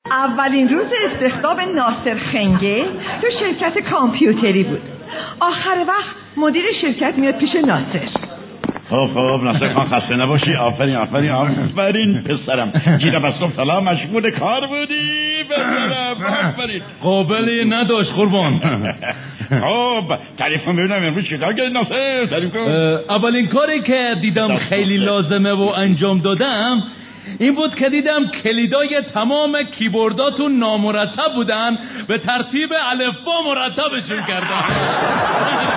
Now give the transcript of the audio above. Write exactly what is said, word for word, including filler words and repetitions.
اولین روز استخدام ناصر خنگه تو شرکت کامپیوتری بود. آخر وقت مدیر شرکت میاد پیش ناصر. خب خب ناصر خان خسته نباشی. آفرین آفرین آفرین پسرم. گیره بستم طلا مشغول کار بودی پسرم. آفرین. قابلی نداشت قربان. خب تعریف کن ببینم امروز چیکار کردی ناصر؟ تعریف کن. اولین کاری که دیدم خیلی لازمه و انجام دادم این بود که دیدم کلیدای تمام کیبورداتون نامرتب بودن، به ترتیب الفبا مرتبشون کردم.